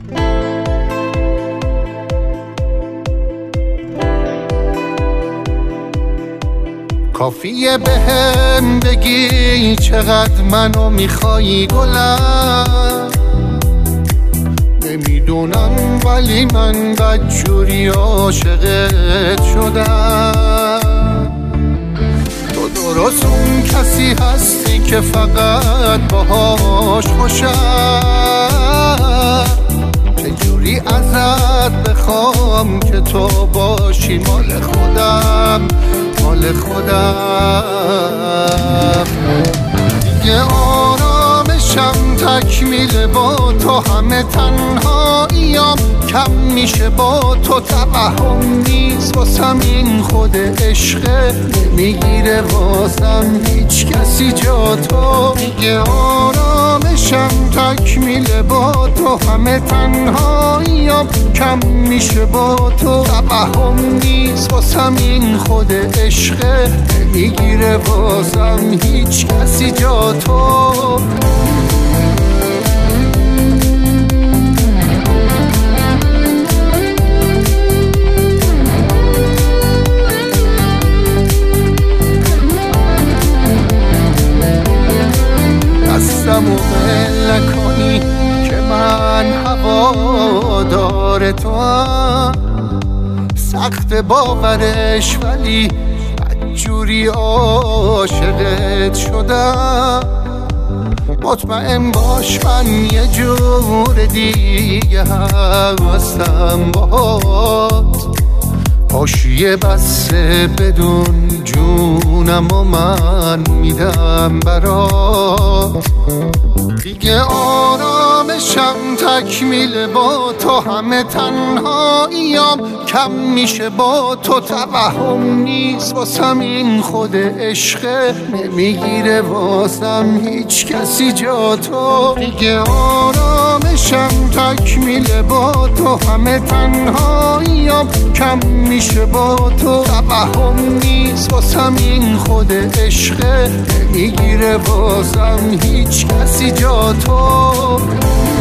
کافیه بهم بگی چقدر منو میخوایی گلم، نمیدونم ولی من بدجوری عاشقت شدم. تو درست اون کسی هستی که فقط باهاش خوشم، چجوری ازت بخوام که تو باشی مال خودم، مال خودم. دیگه آرامشم تکمیل با تو، همه تنهاییام کم میشه با تو، توهم نیست واسم این خود عشقه، نمیگیره واسم هیچ کسی جا تو. دیگه آرامشم تکمیل با تو، همه تنهاییام کم میشه با تو، توهم نیست واسم این خود عشقه، نمیگیره واسم هیچ کسی جا تو. دستمو بل نکنی که من هوادار تو هم، سخت باورش ولی بدجوری عاشقت شدم. مطمئن باش من یه جور دیگه هستم باهات، حاشیه بسته بدون جونم و من میدم برات. دیگه آرامشم تکمیل با تو، همه تنهاییام کم میشه با تو، توهم نیست واسم این خود عشقه، نمیگیره واسم هیچ کسی جا تو. دیگه آرامشم تکمیل با تو، همه تنهاییام کم میشه با تو، توهم نیست واسم این خود عشقه، نمیگیره واسم هیچ کسی جا تو.